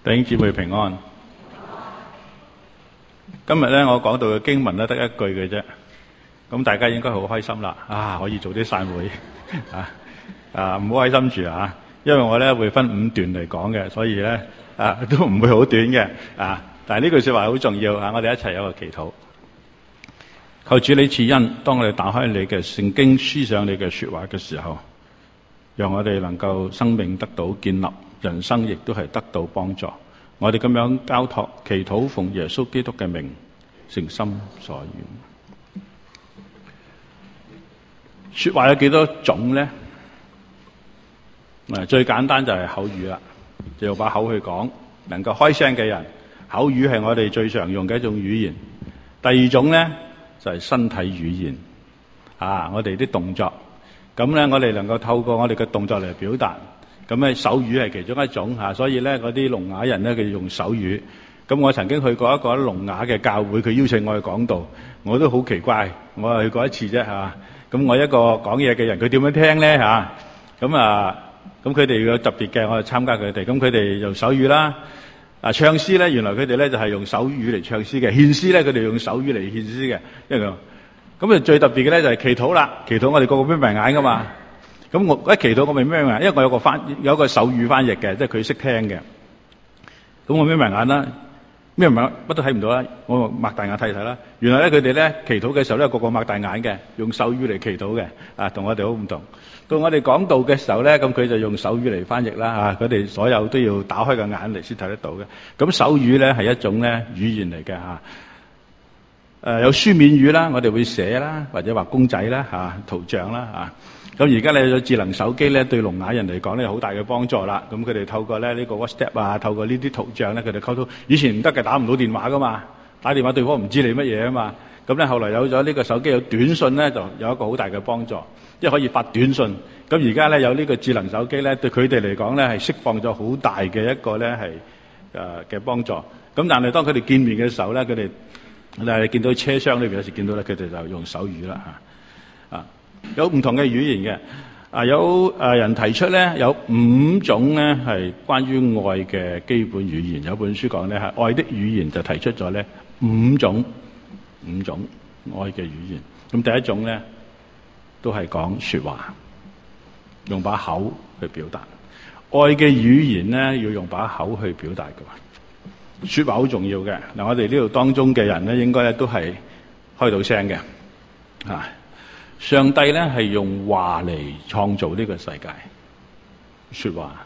弟兄姊妹平安。今日咧我講到嘅經文咧得一句嘅啫，咁大家應該好開心啦，可以做啲散會，唔好開心住啊，因為我咧會分5段嚟講嘅，所以咧都唔會好短嘅，但係呢句說話好重要啊，我哋一齊有個祈禱，求主你賜恩，當我哋打開你嘅聖經，思想你嘅說話嘅時候，讓我哋能夠生命得到建立，人生亦都係得到幫助。我哋咁樣交託祈禱，奉耶穌基督嘅名，誠心所願。說話有幾多種呢？最簡單就係口語啦，就用把口去講，能夠開聲嘅人，口語係我哋最常用嘅一種語言。第二種呢，就係身體語言，我哋啲動作，咁咧我哋能夠透過我哋嘅動作嚟表達。咁咧手語係其中一種，所以咧嗰啲聾啞人咧佢用手語。咁我曾經去過一個聾啞嘅教會，佢邀請我去講道，我都好奇怪，我係去過一次啫嚇。咁我一個講嘢嘅人，佢點樣聽咧嚇？咁佢哋有特別嘅，我就參加佢哋。咁佢哋用手語啦。唱詩咧，原來佢哋咧就係用手語嚟唱詩嘅。獻詩咧，佢哋用手語嚟獻詩嘅。因為咁最特別嘅咧就係祈禱啦。祈禱我哋個個眯埋眼噶嘛。咁我一祈禱我咪眯埋眼，因為我有個手語翻譯嘅，即係佢識聽嘅。咁我眯埋眼啦，眯埋眼乜都睇唔到啦，我擘大眼睇睇啦。原來咧佢哋咧祈禱嘅時候咧個個擘大眼嘅，用手語嚟祈禱嘅，同我哋好唔同。到我哋講道嘅時候咧，咁佢就用手語嚟翻譯啦，佢哋所有都要打開個眼嚟先睇得到嘅。咁手語咧係一種咧語言嚟嘅有書面語啦，我哋會寫啦，或者畫公仔啦，圖像啦咁而家咧有智能手機咧，對聾啞人嚟講咧好大嘅幫助啦。咁佢哋透過咧呢個 WhatsApp 透過呢啲圖像咧，佢哋溝通。以前唔得嘅，打唔到電話噶嘛，打電話對方唔知你乜嘢啊嘛。咁咧後來有咗呢個手機有短信咧，就有一個好大嘅幫助，即係可以發短信。咁而家咧有呢個智能手機咧，對佢哋嚟講咧係釋放咗好大嘅一個咧係嘅幫助。咁但係當佢哋見面嘅時候咧，佢哋見到車廂裏邊有時見到咧，佢哋就用手語啦有唔同嘅語言嘅，有人提出咧有5種咧係關於愛嘅基本語言。有本書講咧係愛的語言，就提出咗咧5種愛嘅語言。咁第一種咧都係講說話，用把口去表達。愛嘅語言咧要用把口去表達嘅，說話好重要嘅。嗱，我哋呢度當中嘅人咧應該咧都係開到聲嘅上帝咧係用話嚟創造呢個世界，說話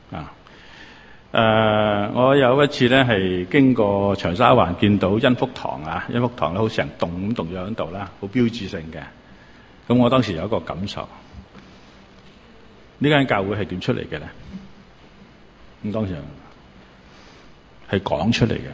我有一次咧係經過長沙灣，見到恩福堂恩福堂咧好成棟咁棟咗喺度啦，好標誌性嘅。咁我當時有一個感受，呢間教會係點出嚟嘅咧？咁當時係講出嚟嘅，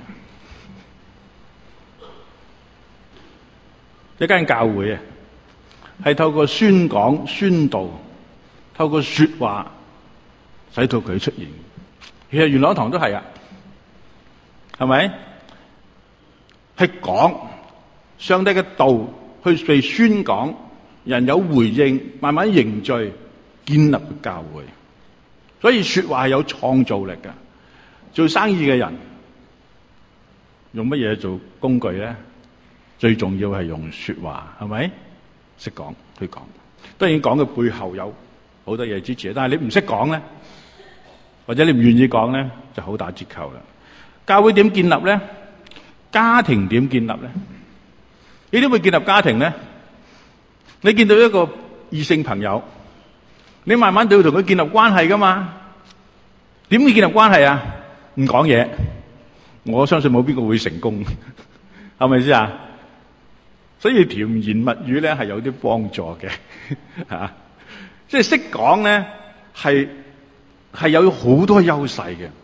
一間教會係透過宣講、宣道，透過說話，使到佢出現。其實元朗堂都係係咪？係講上帝嘅道去被宣講，人有回應，慢慢凝聚、建立教會。所以說話係有創造力嘅。做生意嘅人用乜嘢做工具咧？最重要係用說話，係咪？識講去講，當然講嘅背後有好多嘢支持，但係你唔識講咧，或者你唔願意講咧，就好打折扣啦。教會點建立咧？家庭點建立咧？你點會建立家庭咧？你見到一個異性朋友，你慢慢都要同佢建立關係噶嘛？點會建立關係啊？唔講嘢，我相信冇邊個會成功，係咪先啊？所以甜言蜜語咧係有啲幫助嘅即係識講咧係有好多優勢嘅。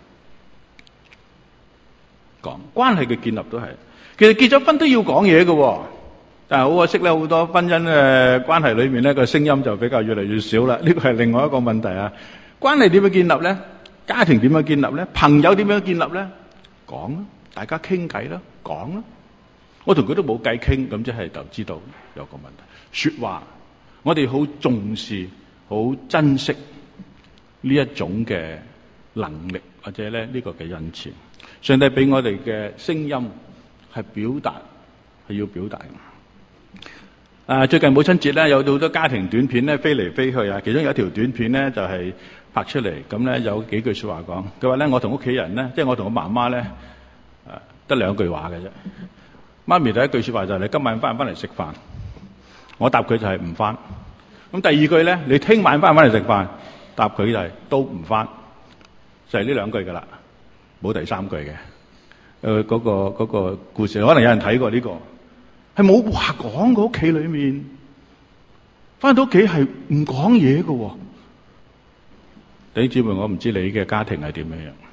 講關係嘅建立都係，其實結咗婚都要講嘢嘅，但係好可惜咧，好多婚姻嘅關係裏面咧個聲音就比較越嚟越少啦。呢個係另外一個問題關係點樣建立咧？家庭點樣建立咧？朋友點樣建立咧？講啦，大家傾偈啦，講啦。我同佢都冇計傾，咁即係就知道有個問題。說話，我哋好重視、好珍惜呢一種嘅能力或者咧呢個嘅恩賜。上帝俾我哋嘅聲音係表達，係要表達嘅。最近母親節咧，有好多家庭短片咧飛嚟飛去啊，其中有一條短片咧就係拍出嚟，咁咧有幾句說話講。佢話咧，我同屋企人咧，即係我同我媽媽咧，得2句話嘅啫。媽咪第一句說話就係你今晚翻唔翻嚟食飯？我答佢就係唔翻。咁第二句咧，你聽晚翻唔翻嚟食飯？答佢就係都唔翻。就係呢2句噶啦，冇第3句嘅。嗰個故事可能有人睇過呢個，係冇話講嘅，屋企裏面，翻到屋企係唔講嘢嘅。弟兄姊妹，我唔知你嘅家庭係點樣樣。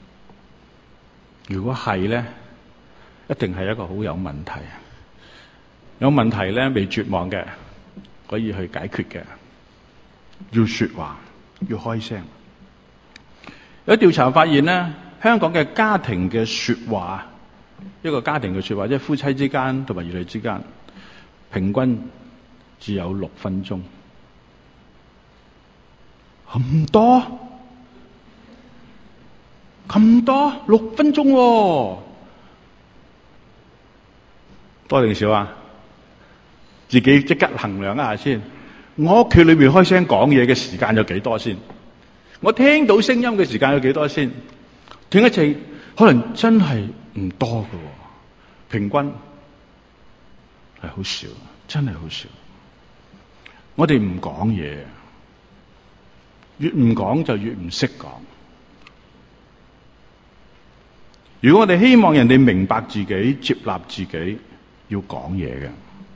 如果係咧，一定係一個好有問題。有問題咧，未絕望嘅，可以去解決嘅。要說話，要開聲。有調查發現咧，香港嘅家庭嘅說話，一個家庭嘅說話，即係夫妻之間同埋兒女之間，平均只有6分鐘。咁多6分鐘喎，多定少啊？自己即刻衡量一下先。我屋企裏邊開聲講嘢嘅時間有幾多先？我聽到聲音嘅時間有幾多先？聽一次可能真係唔多㗎喎，平均係好少，真係好少。我哋唔講嘢，越唔講就越唔識講。如果我哋希望人哋明白自己、接納自己，要講嘢嘅。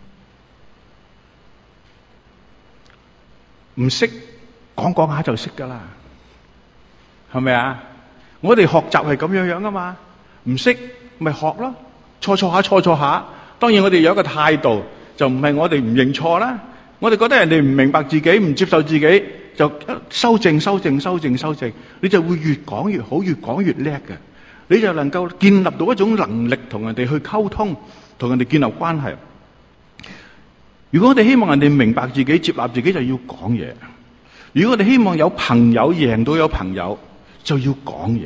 唔識講下就識噶啦，係咪啊？我哋學習係咁樣噶嘛，唔識咪學咯，錯下。當然我哋有一個態度，就唔係我哋唔認錯啦。我哋覺得人哋唔明白自己、唔接受自己，就修正，你就會越講越好，越講越叻嘅。你就能夠建立到一種能力，同人哋去溝通，同人哋建立關係。如果我哋希望人哋明白自己、接納自己，就要講嘢。如果我哋希望有朋友贏到有朋友，就要講嘢。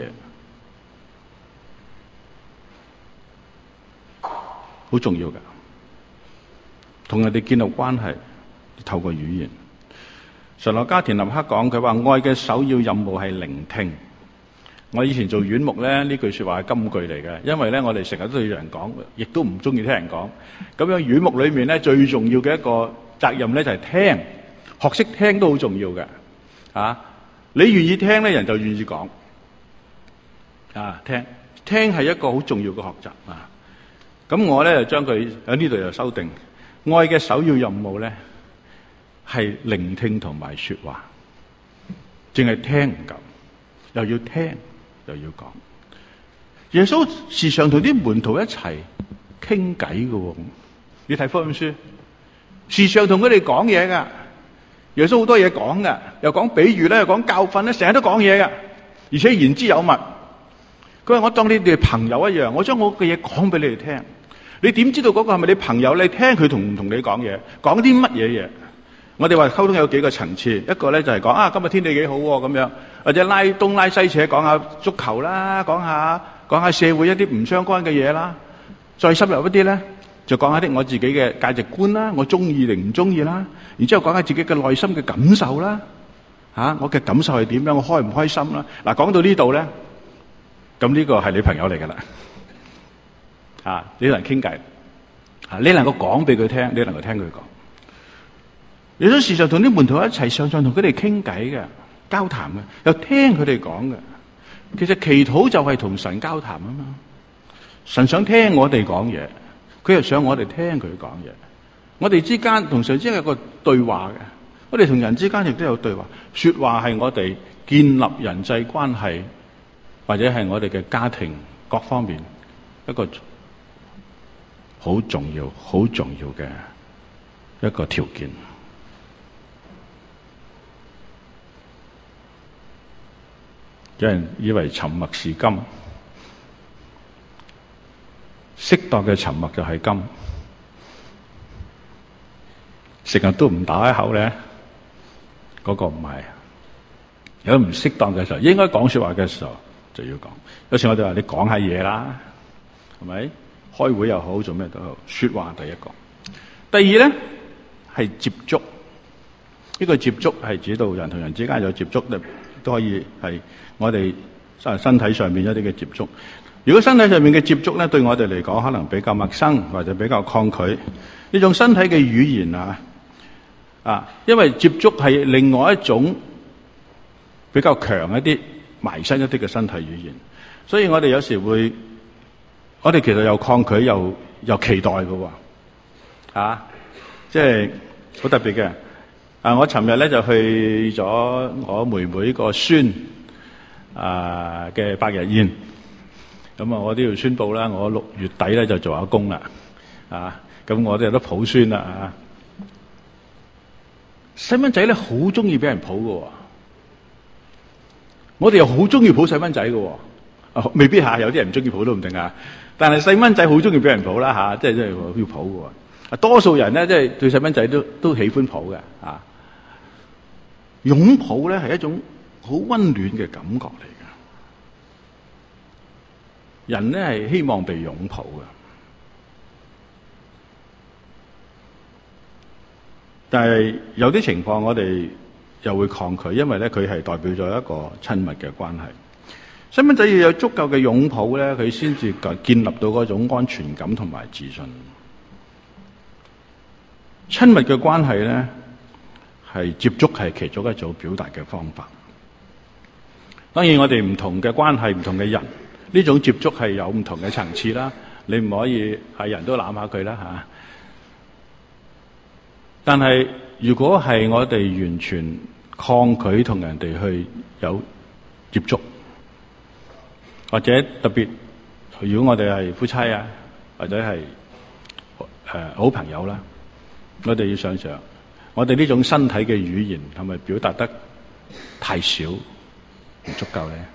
好重要㗎，同人哋建立關係，透過語言。神學家田立克講，佢話愛嘅首要任務係聆聽。我以前做院牧咧，呢句說話係金句嚟嘅，因為咧我哋成日都要人講，亦都唔中意聽人講。咁樣院牧裏面咧最重要嘅一個責任咧就係聽，學識聽都好重要嘅。你願意聽咧，人就願意講。聽係一個好重要嘅學習啊。咁我咧就將佢喺呢度又修訂，愛嘅首要任務咧係聆聽同埋說話，淨係聽唔夠，又要聽。又要講，耶穌時常同啲門徒一齊傾偈嘅。你睇福音書，時常同佢哋講嘢噶。耶穌好多嘢講噶，又講比喻咧，又講教訓咧，成日都講嘢噶，而且言之有物。佢話我當你哋朋友一樣，我將我嘅嘢講俾你哋聽。你點知道嗰個係咪你朋友？你聽佢同唔同你講嘢，講啲乜嘢嘢？我哋話溝通有幾個層次，一個咧就係講今日天氣幾好咁樣，或者拉東拉西扯，講下足球啦，講下社會一啲唔相關嘅嘢啦。再深入一啲咧，就講下啲我自己嘅價值觀啦，我中意定唔中意啦。然之後講下自己嘅內心嘅感受啦，我嘅感受係點樣，我開唔開心啦。嗱，講到呢度咧，咁呢個係你朋友嚟噶啦，你同人傾偈，你能夠講俾佢聽，你能夠聽佢講。耶穌時常同啲門徒一齊上場，同佢哋傾偈嘅，交談嘅，又聽佢哋講嘅。其實祈禱就係同神交談啊嘛。神想聽我哋講嘢，佢又想我哋聽佢講嘢。我哋之間同神之間有個對話嘅，我哋同人之間亦都有對話。說話係我哋建立人際關係，或者係我哋嘅家庭各方面一個好重要嘅一個條件。有人以為沉默是金，適當嘅沉默就係金。成日都唔打開口咧，嗰個唔係。 有唔適當嘅時候，應該講說話嘅時候就要講。有時我哋話你講下嘢啦，係咪？開會又好，做咩都好，說話第一個。第二咧係接觸，呢個接觸係指到人同人之間有接觸，都可以係我哋身體上面一啲嘅接觸。如果身體上面嘅接觸咧，對我哋嚟講可能比較陌生或者比較抗拒呢種身體嘅語言啊，因為接觸係另外一種比較強一啲、埋身一啲嘅身體語言，所以我哋有時會，我哋其實又抗拒又期待嘅喎，即係好特別嘅。我尋日咧就去咗我妹妹個孫嘅百日宴，咁我都要宣佈啦，我6月底咧就做下工啦，咁我都有得抱孫啦，細蚊仔咧好中意俾人抱嘅喎，我哋又好中意抱細蚊仔嘅喎，未必有啲人唔中意抱都唔定啊，但係細蚊仔好中意俾人抱啦，即係要抱嘅喎，多數人咧即係對細蚊仔都喜歡抱嘅，擁抱咧係一種好溫暖嘅感覺嚟嘅，人咧係希望被擁抱嘅，但係有啲情況我哋又會抗拒，因為咧佢係代表咗一個親密嘅關係。細蚊仔要有足夠嘅擁抱咧，佢先至建立到嗰種安全感同埋自信。親密嘅關係咧，係接觸係其中一種表達嘅方法。當然我哋唔同嘅關係、唔同嘅人，呢種接觸係有唔同嘅層次啦。你唔可以係人都攬下佢啦，但係如果係我哋完全抗拒同人哋去有接觸，或者特別如果我哋係夫妻或者係好朋友啦，我哋要想想，我哋呢種身體嘅語言係咪表達得太少，唔足夠咧？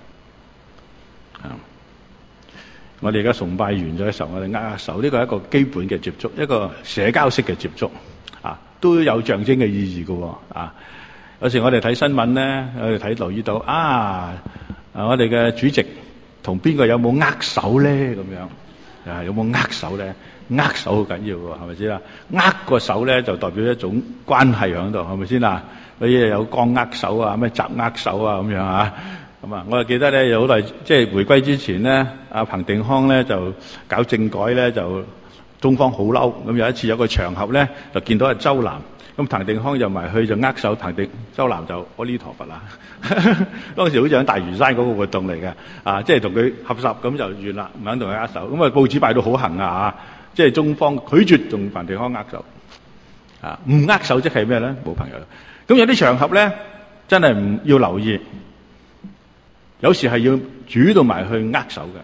我哋而家崇拜完咗嘅時候，我哋握手，呢個係一個基本嘅接觸，一個社交式嘅接觸，都有象徵嘅意義嘅。有時我哋睇新聞咧，我哋留意到我哋嘅主席同邊個有冇握手咧？咁樣有冇握手咧？握手好緊要嘅，係咪先啊？握個手咧就代表一種關係喺度，係咪先啊？所以有剛握手咩雜握手咁樣我就記得咧，有好耐即係回歸之前咧，彭定康咧就搞政改咧，就中方好嬲。咁有一次有個場合咧，就見到周南，咁彭定康入埋去就握手，周南就阿彌陀佛啦。當時好似喺大嶼山嗰個活動嚟嘅，即係同佢合十咁就完啦，唔肯同佢握手。咁報紙擺到好行即係中方拒絕同彭定康握手，唔握手即係咩咧？冇朋友。咁有啲場合咧，真係唔要留意。有時係要主動埋去握手嘅，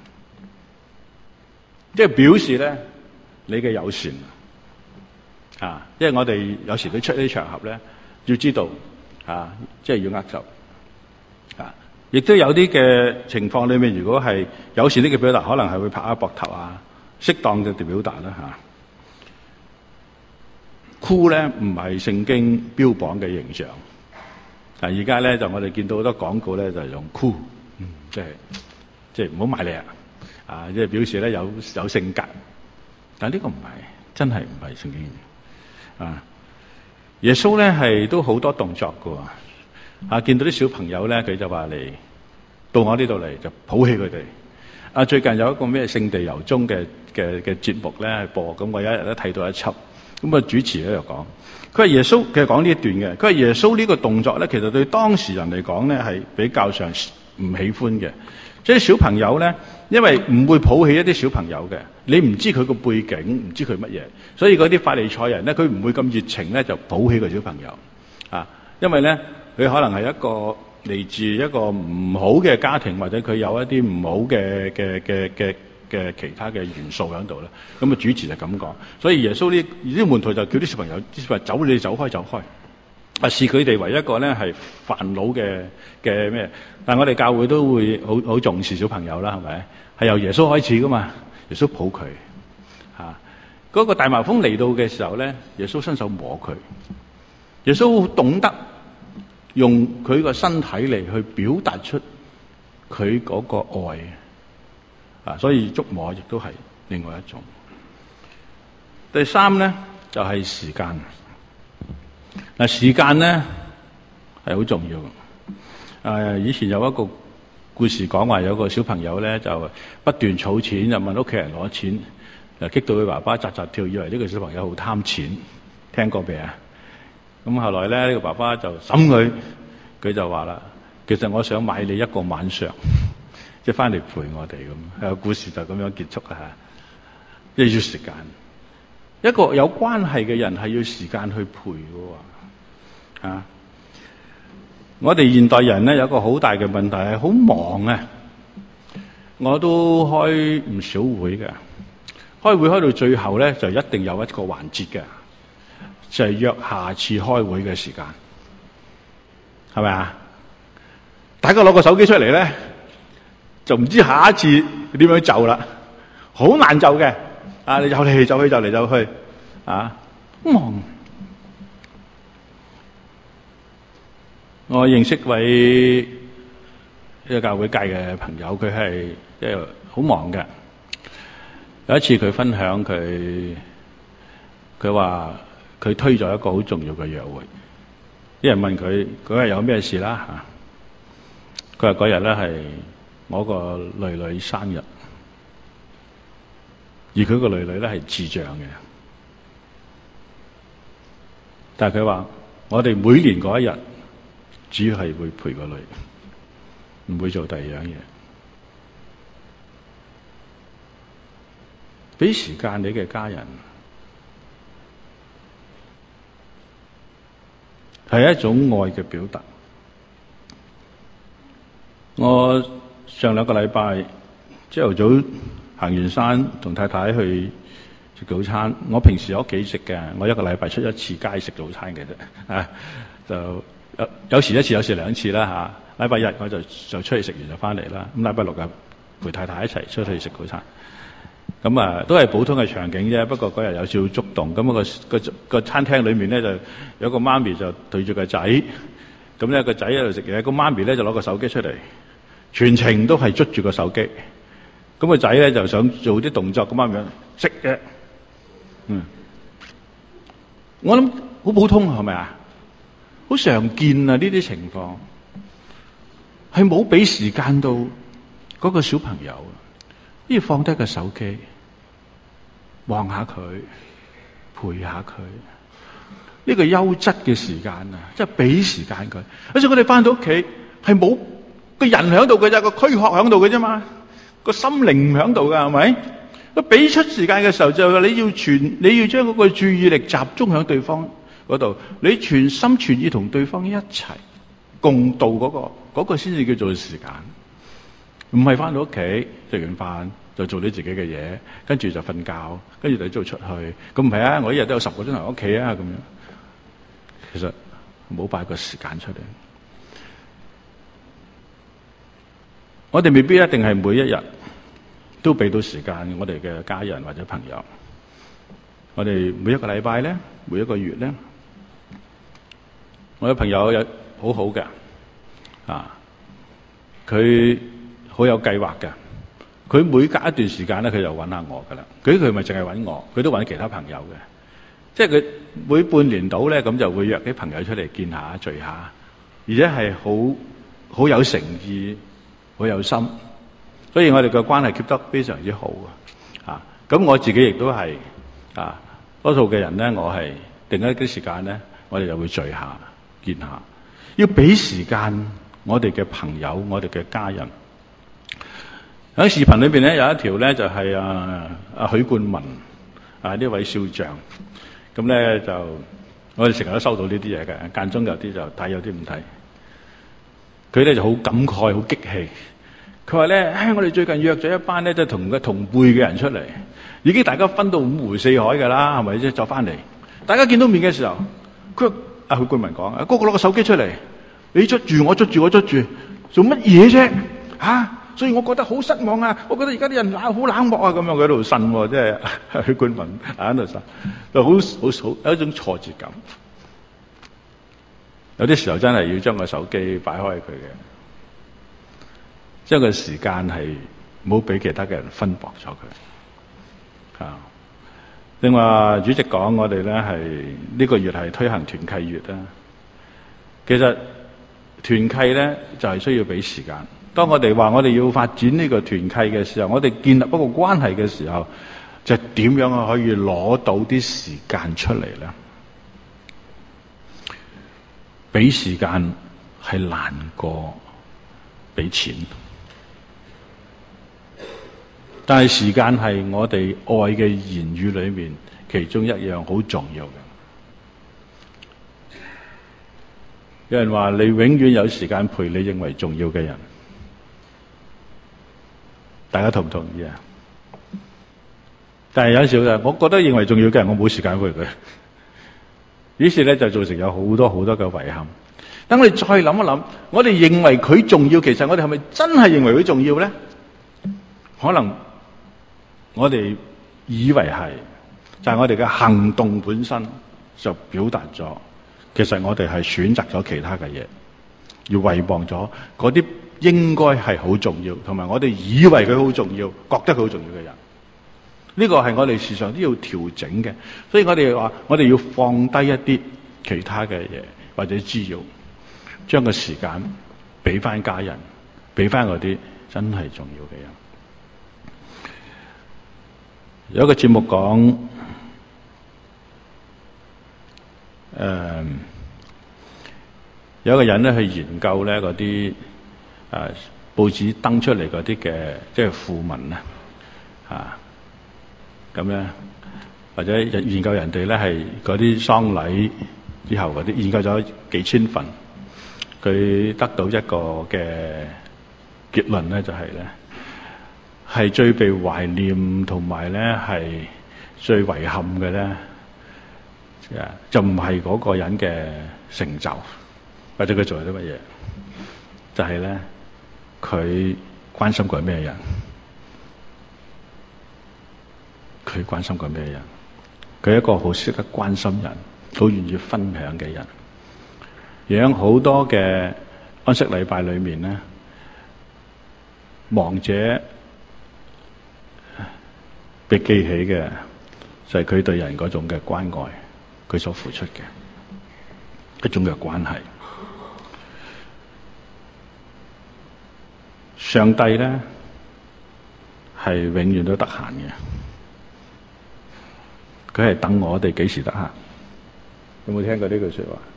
即係表示咧你嘅友善因為我哋有時都出呢啲場合咧，要知道即係要握手亦都有啲嘅情況裏面，如果係友善啲嘅表達，可能係會拍下膊頭適當嘅表達啦箍咧唔係聖經標榜嘅形象。但而家咧就我哋見到好多廣告咧就係用酷，即係唔好埋嚟即係表示咧有性格。但呢個唔係，真係唔係聖經耶穌咧係都好多動作㗎見到啲小朋友咧，佢就話嚟到我呢度嚟就抱起佢哋。最近有一個咩聖地遊蹤嘅節目咧播，咁我一日都睇到一輯。咁主持咧就講，佢話耶穌其實講呢一段嘅，佢話耶穌呢個動作咧，其實對當時人嚟講咧係比較上唔喜歡嘅。即係小朋友咧，因為唔會抱起一啲小朋友嘅，你唔知佢個背景，唔知佢乜嘢，所以嗰啲法利賽人咧，佢唔會咁熱情咧就抱起個小朋友因為咧佢可能係一個嚟自一個唔好嘅家庭，或者佢有一啲唔好嘅其他嘅元素喺度啦。咁主持就咁講，所以耶穌呢啲門徒就叫啲小朋友走，你走開，視佢哋為一個咧係煩惱嘅咩？但係我哋教會都會好重視小朋友啦，係咪？係由耶穌開始噶嘛，耶穌抱佢嗰個大麻風嚟到嘅時候咧，耶穌伸手摸佢，耶穌懂得用佢個身體嚟去表達出佢嗰個愛啊，所以觸摸亦都係另外一種。第三咧就係時間。嗱，時間咧係好重要。以前有一個故事講話，有個小朋友咧就不斷儲錢，就問屋企人攞錢，就激到佢爸爸扎扎跳，以為呢個小朋友好貪錢。聽過未啊？咁後來咧，呢個爸爸就審佢，佢就話啦：其實我想買你一個晚上，即係翻嚟陪我哋咁。個故事就咁樣結束啦嚇。即係要時間，一個有關係嘅人係要時間去陪嘅喎。啊！我哋現代人咧有一個好大嘅問題係好忙啊！我都開唔少會嘅，開會開到最後咧就一定有一個環節嘅。就係約下次開會嘅時間，係咪啊？大家攞個手機出嚟咧，就唔知下一次點樣就啦，好難就嘅。啊，你就嚟就去，就嚟就去，啊，忙。我認識位一個教會界嘅朋友，佢係即係好忙嘅。有一次佢分享佢話。佢推咗一個好重要嘅約會，啲人問佢嗰日有咩事啦嚇，佢話嗰日咧係我個女女生日，而佢個女女咧係智障嘅，但係佢話我哋每年嗰一日主要係會陪個女，唔會做第二樣嘢，俾時間你嘅家人。係一種愛嘅表達。我上兩個禮拜朝頭早行完山，同太太去食早餐。我平時喺屋企食嘅，我一個禮拜出一次街食早餐嘅啫。啊，就有時一次，有時兩次啦嚇。禮拜日我就出去食完就翻嚟啦。咁禮拜六就陪太太一齊出去食早餐。咁啊，都係普通嘅場景啫。不過嗰日有少少觸動。咁個餐廳裏面咧就有個媽咪就對住個仔，咁咧個仔喺度食嘢，個媽咪咧就攞個手機出嚟，全程都係捉住個手機。咁個仔咧就想做啲動作，個媽咪食嘅。我諗好普通係咪啊？好常見啊！呢啲情況係冇俾時間到嗰個小朋友，要放低個手機。望下佢，陪下佢，呢個優質嘅時間啊，即係俾時間佢。好似我哋翻到屋企係冇個人喺度嘅啫，個軀殼喺度嘅啫嘛，個心靈唔喺度噶，係咪？咁俾出時間嘅時候就係你要將嗰個注意力集中喺對方嗰度，你全心全意同對方一齊共度嗰個先至叫做時間，唔係翻到屋企食完飯就做你自己嘅嘢，跟住就瞓覺，跟住就早出去。咁唔係啊！我一日都有10個鐘頭喺屋企啊，咁樣。其實冇擺個時間出嚟。我哋未必一定係每一日都俾到時間我哋嘅家人或者朋友。我哋每一個禮拜咧，每一個月咧，我有朋友有好好嘅，佢好有計劃嘅。佢每隔一段時間咧，佢就揾下我噶啦。佢咪淨係揾我，佢都揾其他朋友嘅。即係佢每半年到咧，咁就會約啲朋友出嚟見下、聚下，而且係好有誠意、好有心。所以我哋嘅關係 keep 得非常之好啊！咁我自己亦都係多數嘅人咧，我係定一啲時間咧，我哋就會聚下、見下。要俾時間我哋嘅朋友、我哋嘅家人。喺視頻裏邊咧有一條咧就係許冠文呢位少將，咁咧就我哋成日都收到呢啲嘢嘅，間中有啲就睇，有啲唔睇。佢咧就好感慨、好激氣。佢話咧，我哋最近約咗一班咧，即係同輩嘅人出嚟，已經大家分到五湖四海㗎啦，係咪啫？就翻嚟，大家見到面嘅時候，佢許冠文講，個個攞個手機出嚟，你捉住我捉住我捉住，做乜嘢啫？所以我覺得好失望啊！我覺得而家啲人好冷漠啊，咁樣佢喺度呻，即係許冠文喺度呻，就好有一種挫折感。 有啲時候真係要將個手機擺開佢嘅，將個時間係唔好俾其他嘅人分薄咗佢。啊，另外主席講我哋咧係呢個月係推行團契月啦。其實團契咧就係需要俾時間。當我哋話我哋要發展呢個團契嘅時候，我哋建立一個關係嘅時候，就點樣可以攞到啲時間出嚟咧？俾時間係難過俾錢，但係時間係我哋愛嘅言語裏面其中一樣好重要嘅。有人話你永遠有時間陪你認為重要嘅人，大家同唔同意啊？但係有時候我覺得認為重要嘅人，我冇時間陪佢，於是咧就造成有好多好多嘅遺憾。等我哋再諗一諗，我哋認為佢重要，其實我哋係咪真係認為佢重要咧？可能我哋以為係，就係我哋嘅行動本身就表達咗，其實我哋係選擇咗其他嘅嘢，要遺忘咗嗰啲應該係好重要，同埋我哋以為佢好重要，覺得佢好重要嘅人。呢個係我哋時常都要調整嘅，所以我哋話我哋要放低一啲其他嘅嘢或者滋擾，將個時間俾翻家人，俾翻嗰啲真係重要嘅人。有一個節目講，有一個人咧去研究咧嗰啲報紙登出嚟嗰啲嘅即係訃聞啊，咁咧或者研究人哋咧係嗰啲喪禮之後嗰啲，研究咗幾千份，佢得到一個嘅結論咧，就係咧係最被懷念同埋咧係最遺憾嘅咧，就唔係嗰個人嘅成就或者佢做咗啲乜嘢，就係咧佢關心過咩人。佢關心過咩人？佢係一個好識得關心人、好願意分享嘅人。而喺好多嘅安息禮拜裏面咧，亡者被記起嘅就係佢對人嗰種嘅關愛，佢所付出嘅一種嘅關係。上帝咧係永遠都得閒嘅。佢係等我哋幾時得閒？有冇聽過呢句說話？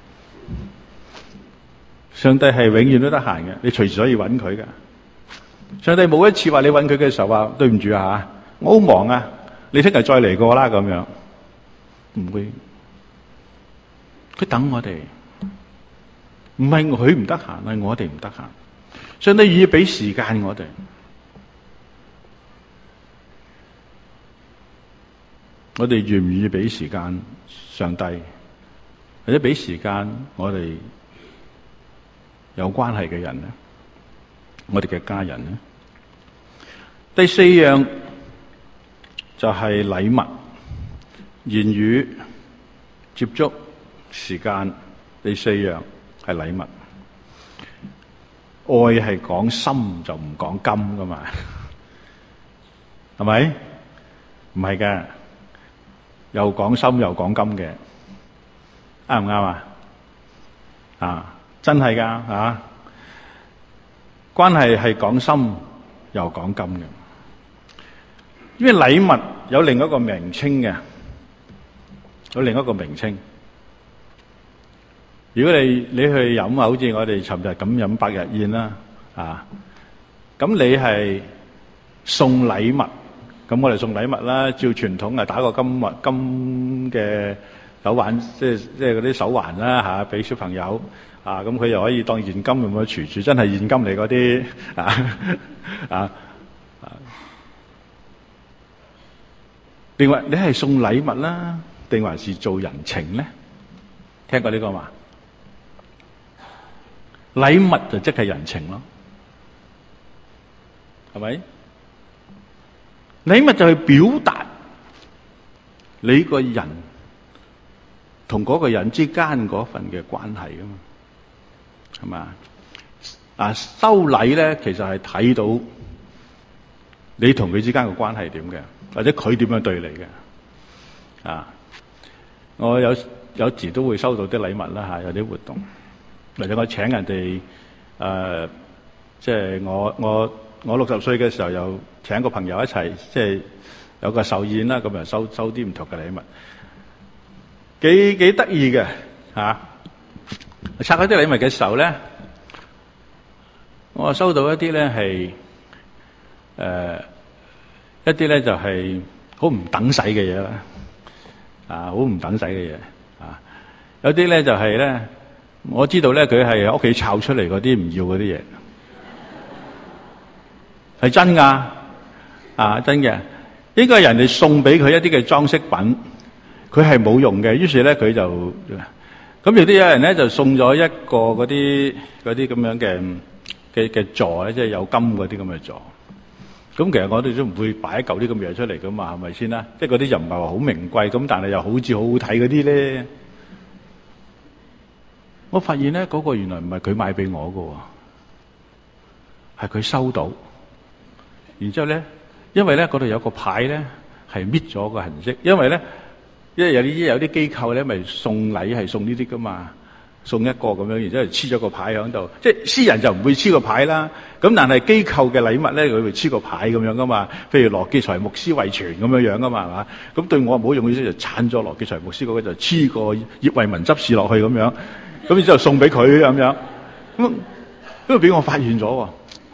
上帝係永遠都得閒嘅，你隨時可以揾佢噶。上帝冇一次話你揾佢嘅時候話對唔住啊，我好忙啊，你聽日再嚟過啦咁樣，唔會。佢等我哋，唔係佢唔得閒，係我哋唔得閒。上帝願意俾時間我哋。我哋願唔願意俾時間上帝，或者俾時間我哋有關係嘅人呢？我哋嘅家人呢？第四樣就係禮物、言語、接觸、時間。第四樣係禮物。愛係講心就唔講金噶嘛，係咪？唔係嘅。又講心又講金嘅，啱唔啱啊？啊，真係噶啊！關係係講心又講金嘅，因為禮物有另一個名稱嘅，有另一個名稱。如果你去飲啊，好似我哋尋日咁飲百日宴啦，啊，咁你係送禮物。咁我哋送禮物啦，照傳統啊，打個金嘅手環，即係嗰啲手環啦嚇，俾小朋友啊，咁佢又可以當現金咁樣儲住，真係現金嚟嗰啲啊。另外，你係送禮物啦，定還是做人情咧？聽過呢個嘛？禮物就即係人情咯，係咪？禮物就係表達你個人同嗰個人之間嗰份嘅關係噶嘛，係嘛？收禮咧，其實係睇到你同佢之間嘅關係點嘅，或者佢點樣對你嘅。我有時都會收到啲禮物啦嚇，有啲活動，或者我請人哋即係我60歲嘅時候，又請個朋友一齊，即係有個壽宴啦，咁又收啲唔同嘅禮物，幾得意嘅嚇。拆嗰啲禮物嘅時候咧，我收到一啲咧係一啲咧就係好唔等使嘅嘢啦，好唔等使嘅嘢有啲咧就係咧，我知道咧佢係屋企摷出嚟嗰啲唔要嗰啲嘢，係真㗎，真嘅。應該係人哋送俾佢一啲嘅裝飾品，佢係冇用嘅，於是咧佢就咁。有啲人咧就送咗一個嗰啲咁樣嘅座咧，即係有金嗰啲咁嘅座。咁其實我哋都唔會擺一嚿啲咁嘢出嚟噶嘛，係咪先啦？即係嗰啲又唔係話好名貴，咁但係又好似好好睇嗰啲咧。我發現咧嗰個原來唔係佢買俾我㗎喎，係佢收到。然之後咧，因為咧嗰度有個牌咧係搣咗個痕跡，因為有啲機構咧咪送禮係送呢啲噶嘛。送一個咁樣，然之後黐咗個牌喺度，即係私人就唔會黐個牌啦。咁但係機構嘅禮物咧，佢會黐個牌咁樣噶嘛。譬如羅傑才牧師遺傳咁樣噶嘛，係嘛？咁對我冇用，意思就鏟咗羅傑才牧師嗰個，就黐個葉惠文執事落去咁樣。咁然之後送俾佢咁樣，咁俾我發現咗，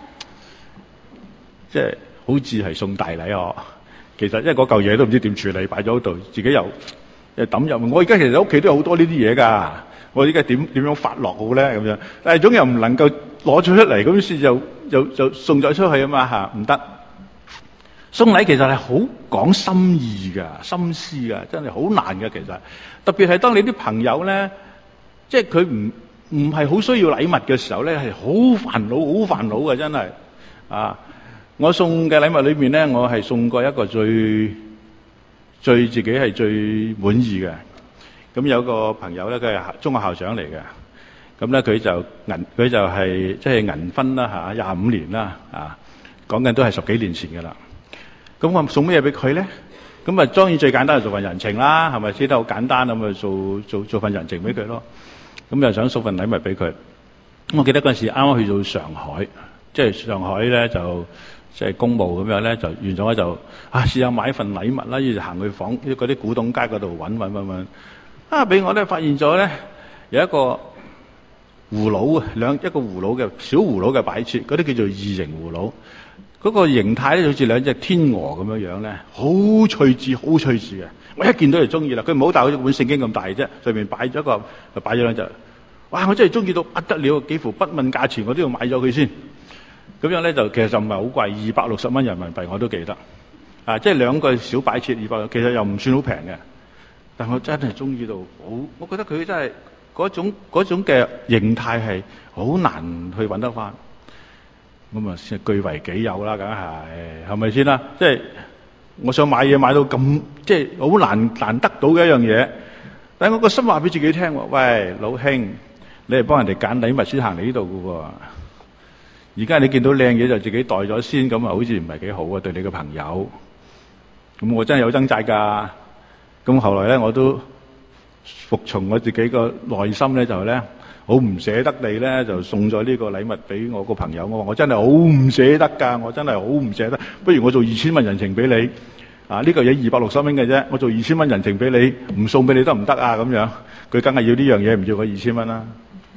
即係好似係送大禮哦。其實因為嗰嚿嘢都唔知點處理，擺咗喺度，自己又抌入。我而家其實屋企都有好多呢啲嘢㗎。我依家點樣發落好咧咁樣，但係總又唔能夠攞咗出嚟，咁於是就送咗出去啊嘛嚇，唔得。送禮其實係好講心意㗎、心思㗎，真係好難㗎。其實特別係當你啲朋友咧，即係佢唔係好需要禮物嘅時候咧，係好煩惱、好煩惱㗎，真係我送嘅禮物裏面咧，我係送過一個最自己係最滿意嘅。咁有個朋友咧，佢係中學校長嚟嘅，咁咧佢就係即係銀婚啦嚇，25年啦講緊都係10幾年前㗎啦。咁我送咩嘢俾佢咧？咁當然最簡單係做份人情啦，係咪先？得好簡單咁咪做份人情俾佢咯。咁又想送份禮物俾佢。咁我記得嗰陣時啱啱去到上海，即係上海咧就即係公務咁樣咧，就完咗就試下買份禮物啦，於是行去嗰啲古董街嗰度揾。俾我咧發現咗咧有一個葫蘆一個葫蘆嘅小葫蘆嘅擺設，嗰啲叫做異形葫蘆。嗰個形態咧好似兩隻天鵝咁樣咧，好趣致嘅。我一見到就中意啦。佢唔好大，好似本聖經咁大啫，上面擺咗兩隻。哇！我真係中意到不得了，幾乎不問價錢我都要買咗佢先。咁樣咧就其實就唔係好貴，260蚊人民幣我都記得。即係兩個小擺設200，其實又唔算好平嘅。但我真係中意到好，我覺得佢真係嗰種嘅形態係好難去揾得翻。咁先據為己有啦，梗係咪先啦？即係我想買嘢買到咁，即係好難得到嘅一樣嘢。但係我個心話俾自己聽喎，喂，老兄，你係幫人哋揀禮物先行嚟呢度㗎喎。而家你見到靚嘢就自己袋咗先，咁好似唔係幾好啊，對你嘅朋友。咁我真係有掙扎㗎。咁後來咧，我都服從我自己個內心咧，就咧好唔捨得地咧，就送咗呢個禮物俾我個朋友。我話我真係好唔捨得㗎，我真係好唔捨得。不如我做2000蚊人情俾你呢個嘢260蚊嘅啫，我做2000蚊人情俾你，唔送俾你得唔得啊？咁樣佢梗係要呢樣嘢，唔要個2000蚊啦。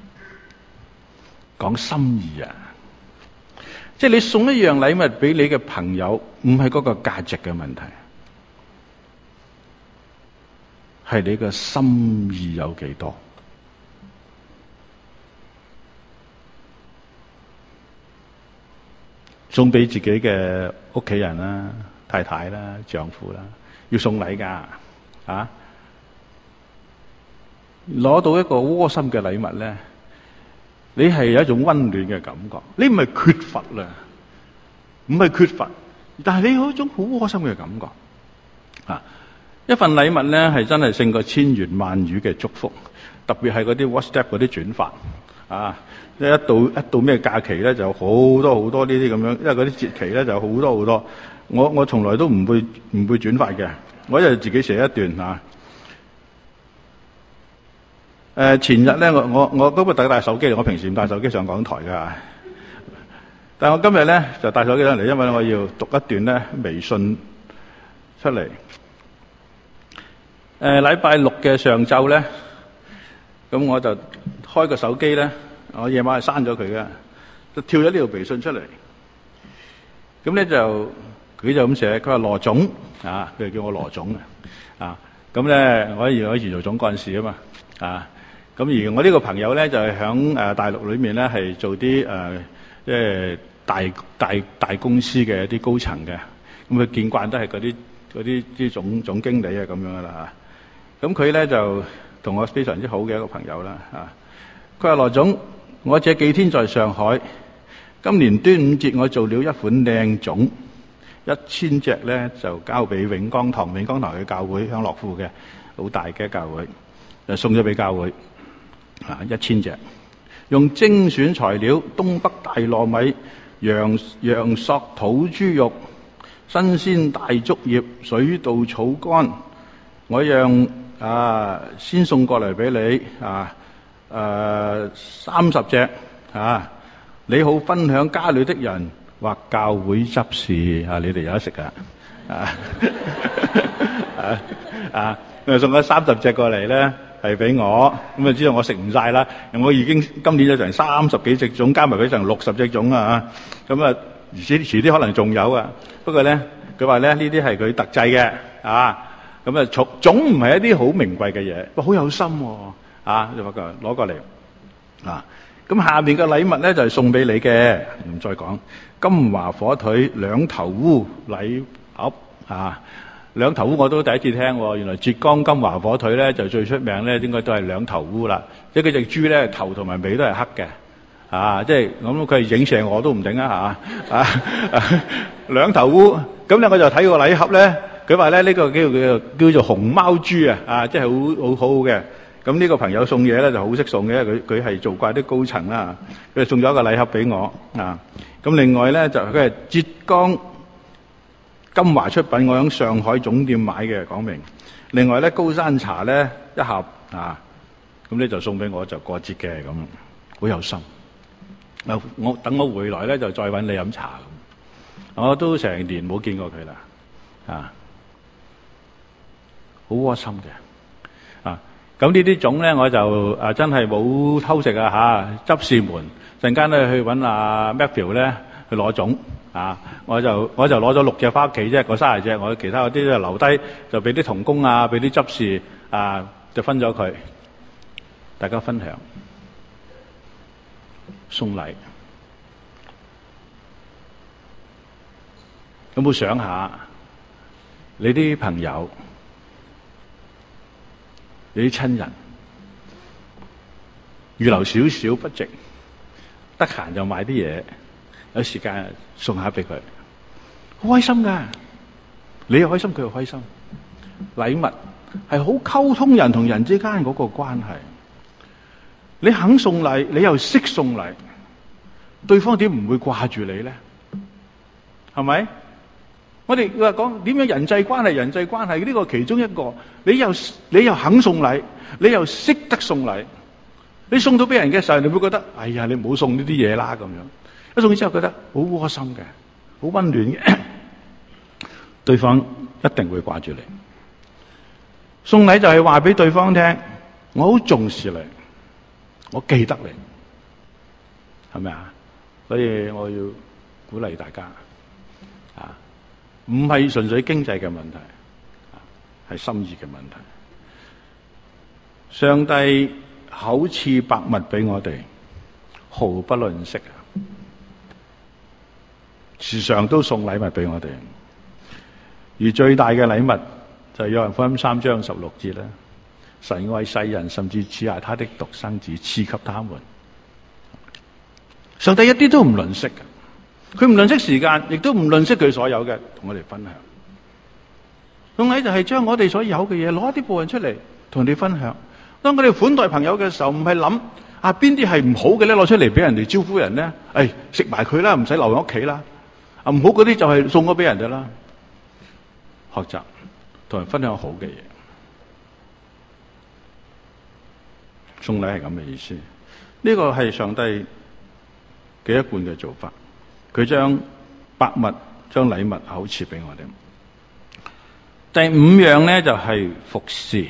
講心意啊，即係你送一樣禮物俾你嘅朋友，唔係嗰個價值嘅問題。係你嘅心意有幾多？送俾自己嘅屋企人啦、太太啦、丈夫啦，要送禮㗎攞到一個窩心嘅禮物咧，你係有一種溫暖嘅感覺。你唔係缺乏啦，唔係缺乏，但係你有一種好窩心嘅感覺。 一份禮物咧係真係勝過千言萬語嘅祝福，特別係嗰啲 WhatsApp 嗰啲轉發啊！一到咩假期咧，就好多呢啲咁樣，因為嗰啲節期咧就好多。我從來都唔會轉發嘅，我一係自己寫一段啊。前日咧，我嗰部帶手機，我平時唔帶手機上講台噶，但係我今日咧就帶手機上嚟，因為我要讀一段咧微信出嚟。禮拜六嘅上晝咧，咁我就開個手機咧，我夜晚係刪咗佢嘅，就跳咗呢條微信出嚟。咁咧佢就咁寫，佢話羅總啊，佢就叫我羅總啊。咁咧我以前做總幹事啊嘛啊。咁而我呢個朋友咧就係響大陸裏面咧係做啲即係大公司嘅一啲高層嘅，咁佢見慣都係嗰啲總經理啊咁樣噶啦嚇。咁佢咧就同我非常之好嘅一個朋友啦嚇。佢話羅總，我這幾天在上海，今年端午節我做了一款靚粽，1000隻咧就交俾永光堂嘅教會，響樂富嘅好大嘅教會，就送咗俾教會。1000隻，用精選材料，東北大糯米、羊索土豬肉、新鮮大竹葉、水稻草乾，我讓先送過嚟俾你30隻你好分享家裏的人或教會執事你哋有得食噶送咗30隻過嚟咧。係俾我，咁就知道我食唔晒啦。我已經今年有成30幾隻粽，加埋佢成60隻粽啊！咁遲啲可能仲有啊。不過咧，佢話咧呢啲係佢特製嘅咁粽唔係一啲好名貴嘅嘢，好有心就攞過嚟咁下面嘅禮物咧就係送俾你嘅，唔再講金華火腿兩頭烏禮盒兩頭烏我都第一次聽喎，原來浙江金華火腿咧就最出名咧，應該都係兩頭烏啦。即係嗰隻豬咧頭同埋尾都係黑嘅，即係咁佢係影射我都唔定兩頭烏，咁咧我就睇個禮盒咧，佢話咧呢個叫做熊貓豬即係好好嘅。咁呢個朋友送嘢咧就好識送嘅，佢係做慣啲高層啦，佢就送咗一個禮盒俾我咁另外咧就佢係浙江金華出品，我喺上海總店買嘅，講明。另外咧，高山茶咧一盒咁咧就送俾我，就過節嘅咁，好有心。我等我回來咧就再揾你飲茶咁。我都成年冇見過佢啦，好窩心嘅咁呢啲粽咧我就真係冇偷食執事們陣間咧去揾阿 Matthew 咧去攞粽。我就攞咗6隻翻屋企啫，個30隻，我其他嗰啲就留低，就俾啲同工俾啲執事就分咗佢，大家分享送禮。有冇想下你啲朋友、你啲親人預留少少不值，得閒就買啲嘢。有時間送下俾佢，好開心噶，你又開心，佢又開心。禮物係好溝通人同人之間嗰個關係。你肯送禮，你又識送禮，對方點唔會掛住你咧？係咪？我哋話講點樣人際關係呢個其中一個，你又肯送禮，你又識得送禮，你送到俾人嘅時候，你會覺得哎呀，你唔好送呢啲嘢啦咁樣。一送之後覺得好窩心嘅，好溫暖嘅，對方一定會掛住你。送禮就係話俾對方聽，我好重視你，我記得你，係咪啊？所以我要鼓勵大家唔係純粹經濟嘅問題，係心意嘅問題。上帝厚賜百物俾我哋，毫不吝嗇時常都送禮物俾我哋，而最大嘅禮物就係約翰福音3章16節啦。神愛世人，甚至賜下他的獨生子賜給他們。上帝一啲都唔吝嗇嘅，佢唔吝嗇時間，亦都唔吝嗇佢所有嘅同我哋分享。 送禮就係將我哋所有嘅嘢攞一啲部分出嚟同你分享。當我哋款待朋友嘅時候，唔係諗邊啲係唔好嘅咧，攞出嚟俾人哋招呼人咧，食埋佢啦，唔使留喺屋企啦。唔好嗰啲就係送咗俾人哋啦。學習同人分享好嘅嘢，送禮係咁嘅意思。呢個係上帝嘅一貫嘅做法，佢將百物、將禮物厚賜俾我哋。第五樣咧就係服侍。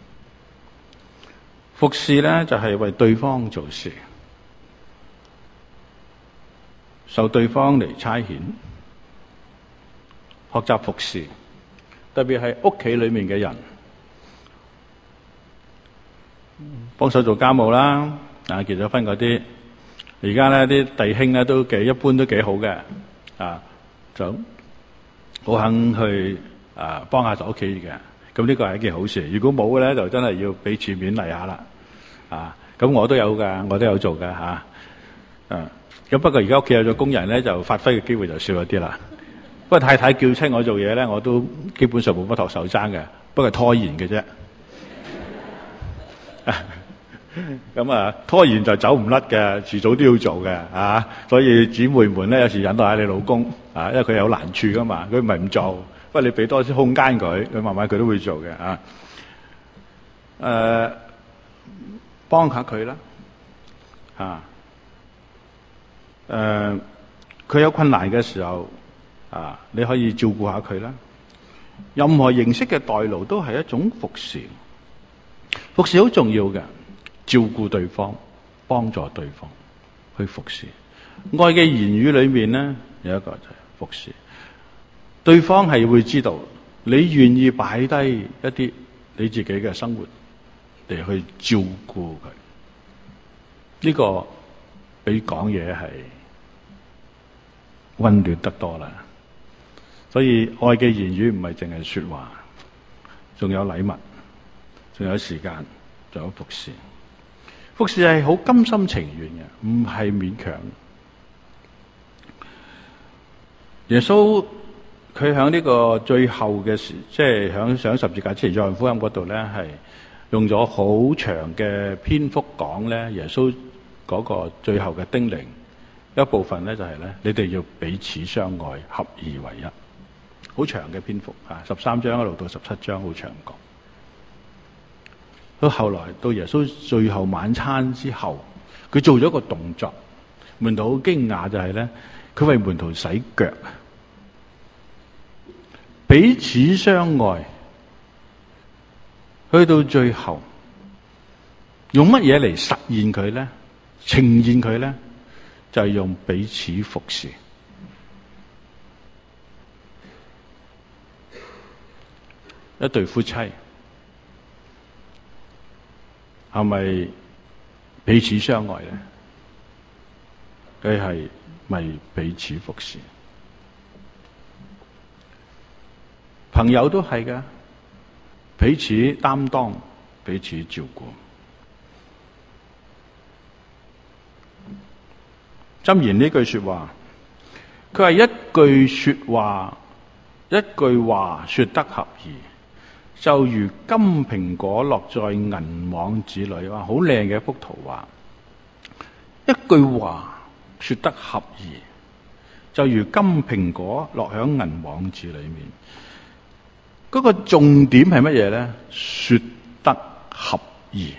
服侍咧就係為對方做事，受對方嚟差遣，學習服侍，特別係屋企裏面嘅人，幫手做家務啦。結咗婚嗰啲，而家咧啲弟兄咧都一般都幾好嘅，就好肯去幫下手屋企嘅。咁呢個係一件好事。如果冇嘅咧，就真係要俾次勉勵下啦。咁我都有噶，我都有做噶吓。咁不過而家屋企有咗工人咧，就發揮嘅機會就少咗啲啦。不過太太叫親我做嘢咧，我都基本上冇乜托手踭嘅，不過拖延嘅啫。咁拖延就走唔甩嘅，遲早都要做嘅。所以姊妹們咧，有時引導下你老公因為佢有難處噶嘛，佢唔係唔做，不過你俾多啲空間佢慢慢佢都會做嘅。幫下佢啦。佢有困難嘅時候你可以照顧下佢啦。任何形式嘅代勞都係一種服侍。服侍好重要嘅，照顧對方，幫助對方去服侍。愛嘅言語裏面呢，有一個就係服侍。對方係會知道你願意擺低一啲你自己嘅生活嚟去照顧佢。呢個比講嘢係溫暖得多啦。所以愛嘅言語唔係淨係說話，仲有禮物，仲有時間，仲有服侍。服侍係好甘心情願嘅，唔係勉強。耶穌佢喺呢個最後嘅時，即係喺上十字架之前約翰福音嗰度咧，係用咗好長嘅篇幅講咧耶穌嗰個最後嘅叮嚀一部分咧，就係咧你哋要彼此相愛，合而為一。好長嘅篇幅13章一路到17章，好長講。到後來到耶穌最後晚餐之後，佢做咗個動作，門徒好驚訝就係咧，佢為門徒洗腳，彼此相愛。去到最後，用乜嘢嚟實現佢咧？呈現佢咧？就係用彼此服侍。一對夫妻係咪彼此相愛咧？佢係咪彼此服侍？朋友都係㗎，彼此擔當，彼此照顧。箴言呢句說話，佢係一句說話說得合宜，就如金蘋果落在銀網子裏。哇，好靚嘅一幅圖畫。一句話說得合宜，就如金蘋果落響銀網子裏面。嗰個重點係乜嘢咧？說得合宜。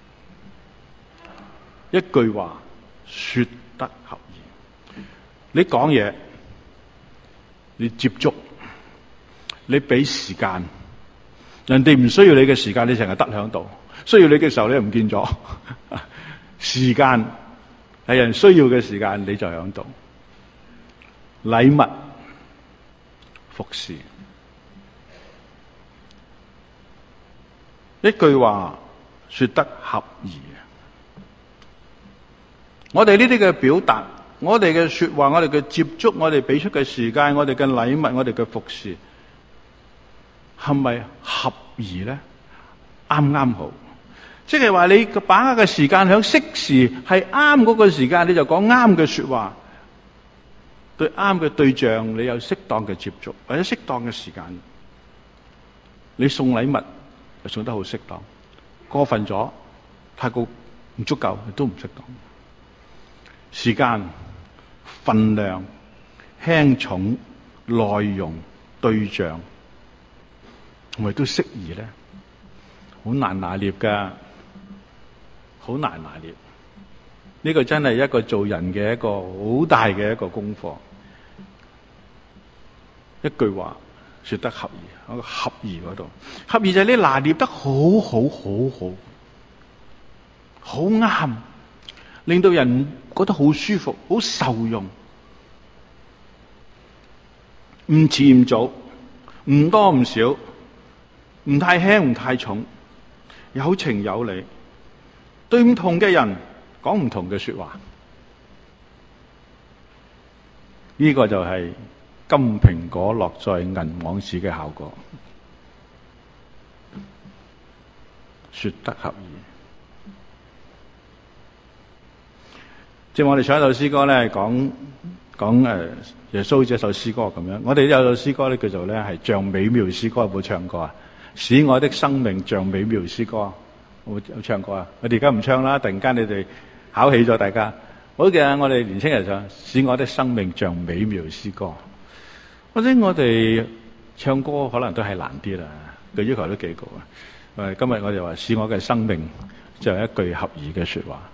一句話說得合宜。你講嘢，你接觸，你俾時間，人哋唔需要你嘅時間，你成日得響度；需要你嘅時候，你又唔見咗。時間係人需要嘅時間，你就響度。禮物、服侍，一句話說得合宜。我哋呢啲嘅表達，我哋嘅說話，我哋嘅接觸，我哋俾出嘅時間，我哋嘅禮物，我哋嘅服侍，係咪合宜咧？啱啱好，即係話你把握嘅時間響適時，係啱嗰個時間，你就講啱嘅說話，對啱嘅對象，你有適當嘅接觸或者適當嘅時間。 你送禮物就送得好適當，過分咗太過唔足夠都唔適當。時間、分量、輕重、內容、對象，係咪都適宜咧？好難拿捏噶，好難拿捏。呢個真係一個做人嘅一個好大嘅一個功課。一句話說得合宜，喺個合宜嗰度，合宜就係你拿捏得好啱，令到人覺得好舒服、好受用，唔遲唔早，唔多唔少，唔太輕唔太重，有情有理，對唔同嘅人講唔同嘅說話，呢個就係金蘋果落在銀網子嘅效果。說得合宜。即係我哋唱一首詩歌咧，講耶穌這首詩歌咁樣。我哋有首詩歌咧，叫做咧係像美妙詩歌，有冇唱過啊？使我的生命像美妙詩歌，有唱過啊？我哋而家唔唱啦，突然間你哋考起咗大家。好嘅，我哋年輕人唱使我的生命像美妙詩歌。或者我哋唱歌可能都係難啲啦，個要求都幾高啊。今日我哋話使我嘅生命就係一句合宜嘅說話，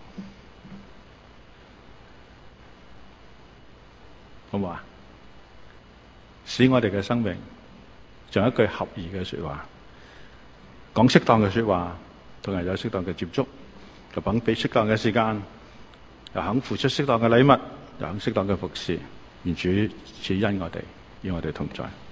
好唔好啊？使我哋嘅生命就一句合宜嘅說話，講適當嘅說話，同人有適當嘅接觸，就肯俾適當嘅時間，又肯付出適當嘅禮物，又肯適當嘅服侍，願主賜恩我哋，與我哋同在。